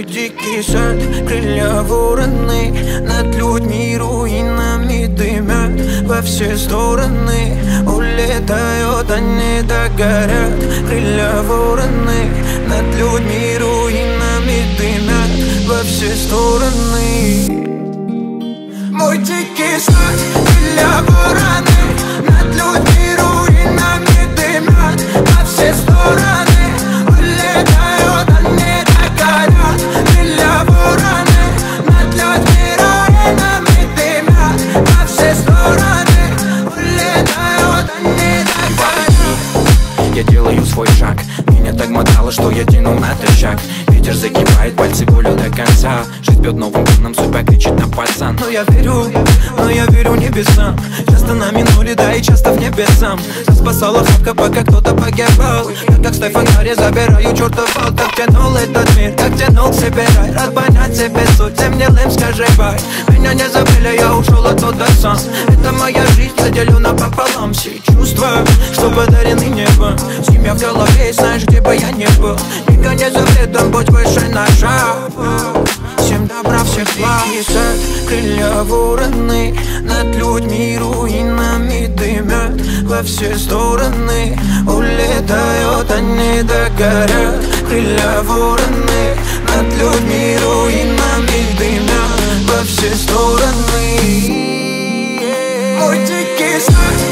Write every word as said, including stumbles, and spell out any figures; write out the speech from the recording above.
Мой дикий сад, крылья вороны, над людьми руинами дымят во все стороны. Улетают, они догорят. Крылья вороны, над людьми руинами дымят во все стороны. Мой дикий сад, крылья вороны, над людьми руинами дымят во все стороны. Улетают, они догорят. Крылья вороны, над людьми руинами дымят во все стороны. Улетают, они догорят. Я делаю свой шаг, меня так мотало, что я тянул на тычак. Ветер загибает пальцы волю до конца. Жизнь бьет новым тоном, судьба кричит на пацан. Но я верю, но я верю небесам. Часто на минуле, да и часто в небесам. Нас спасала хатка, пока кто-то погибал. Я как Стефан Гарри забираю чертов вал. Так тянул этот мир, так тянул к себе рай. Рад понять себе суть, всем гнилым скажи бай. Меня не забыли, я ушел оттуда сам. Это моя жизнь, я делю напополам. Все чувства, что подарены небом. Семья в голове, знаешь, где бы я ни был. Никогда не запретом, будь выше на шаг. Всем добра, всех благ. Сад, крылья вороны, над людьми руинами дымят во все стороны. Улетают, они догорят. Крылья вороны, над людьми руинами дымят во все стороны. Мой дикий сад.